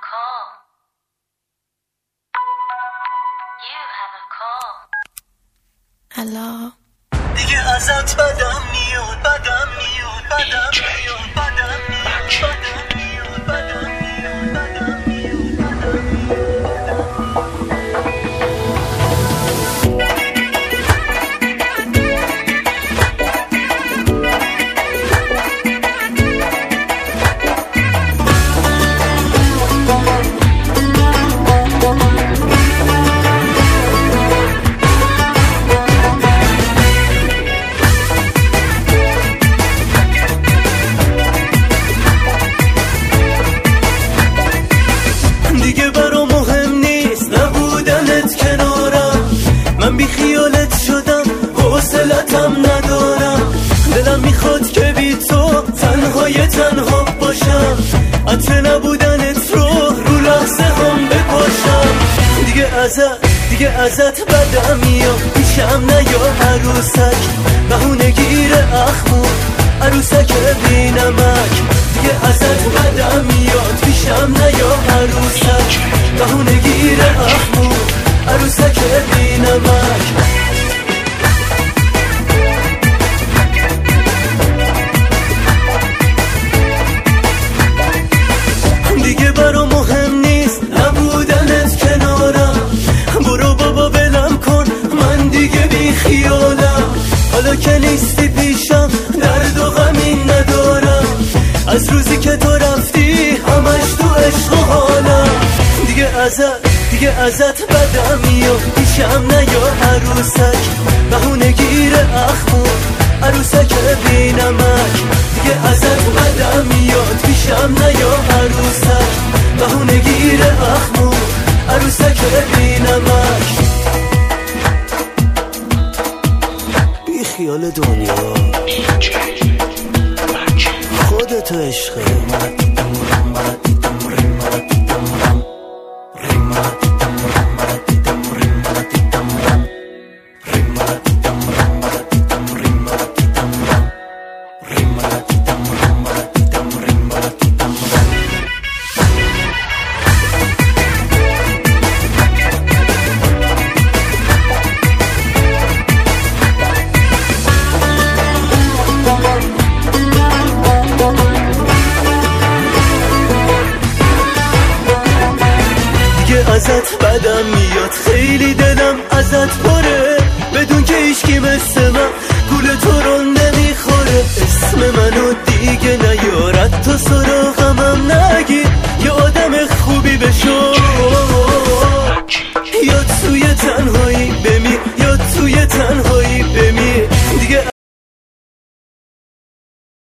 call. You have a call. Hello. دیگه ازت بدم میاد بدم میاد بدم میاد بدم میاد بدم میاد بدم میاد بدم دیگه برا مهم نیست نبودنت کنارم، من بی خیالت شدم حوصلتم ندارم، دلم میخواد که بی تو تنهای تنها باشم، عطر نبودنت رو لحظه هم بپاشم. دیگه ازت بدم میاد پیشم نیا عروسک، بهونه گیر اخمو عروسک بی نمک. دیگه ازت بدم میاد پیشم نیا عروسک، بهونه گیر اخمو عروسک بی نمک. دیگه برا مهم نیست نبودنت کنارم، برو بابا بلم کن من دیگه بی خیالم، حالا که نیستی پیشم درد و غمی ندارم، از روزی که تو رفتی همش تو عشق و حالم. دیگه ازت بدم میاد پیشم نیا عروسک، بهونه گیر اخمو عروسک بی نمک. دیگه ازت بدم میاد پیشم نیا عروسک، بهونه گیر اخمو عروسک بی نمک. بی خیال دنیا خودتو عشقه. ازت بدم میاد خیلی دلم ازت پره، بدون که هیچکی مثل من گول تو رو نمیخوره. اسم منو دیگه نیارد تو سراغمم نگیر، یه آدم خوبی بشو، یا توی تنهایی بمیر یا توی تنهایی